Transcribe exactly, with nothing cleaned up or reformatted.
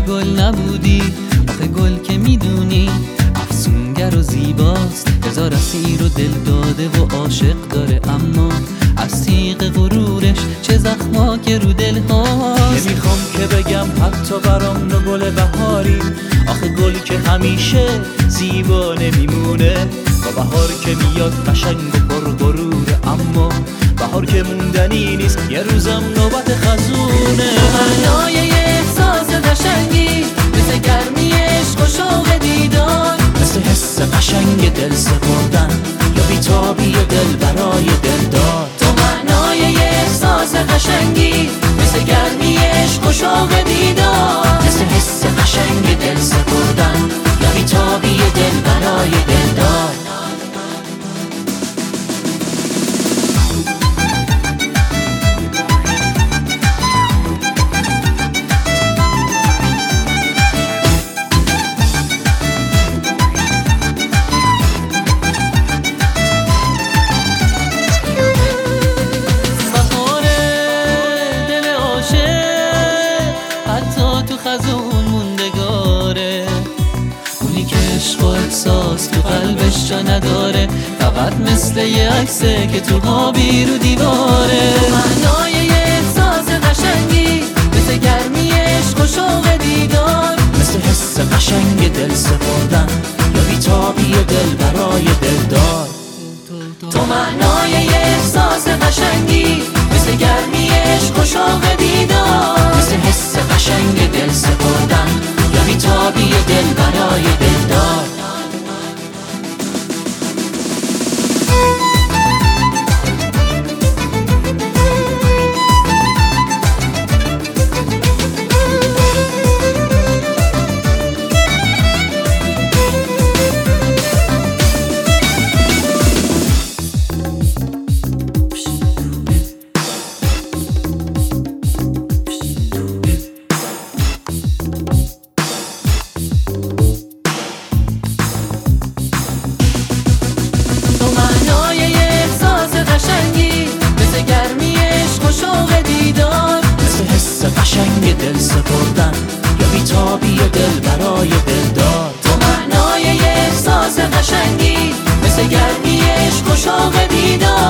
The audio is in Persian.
گل نبودی، آخه گل که میدونی افسونگر و زیباست، هزار اسیر و دل داده و عاشق داره، اما از تیغ غرورش چه زخما که رو دل هاست. نمیخوام که بگم حتی برام نو گل بهاری، آخه گل که همیشه زیبا نمیمونه، با بهار که میاد قشنگ و پر غروره، اما بهار که موندنی نیست، یه روزم نوبت خزونه. معنای یه احساس قشنگی مثل گرمی عشق و شوق دیدار، مثل حس قشنگ دل سپردن یا بیتابی دل برای دلدار. تو معنای یه احساس قشنگی مثل گرمی عشق و شوق دیدار، مثل حس قشنگ دل سپردن یا بیتابی دل برای دلدار. خزون موندگاره، اونی که عشق و احساس تو قلبش جا نداره، فقط مثل یه عکسه که تو خوابی رو دیواره. معنای یه احساس قشنگی مثل گرمی عشق و شوق دیدار، مثل حس قشنگ دل سپردن یا بیتابی دل برای دلدار. تو معنای یه احساس قشنگی مثل گرمی عشق و شوق دیدار، مثل حس قشنگ دل سپردن یا بیتابی دل برای دلدار. قشنگ دل سپردن یا بیتابی دل برای دلدار. تو معنای یه احساس قشنگی مثل گرمی عشق و شوق دیدار،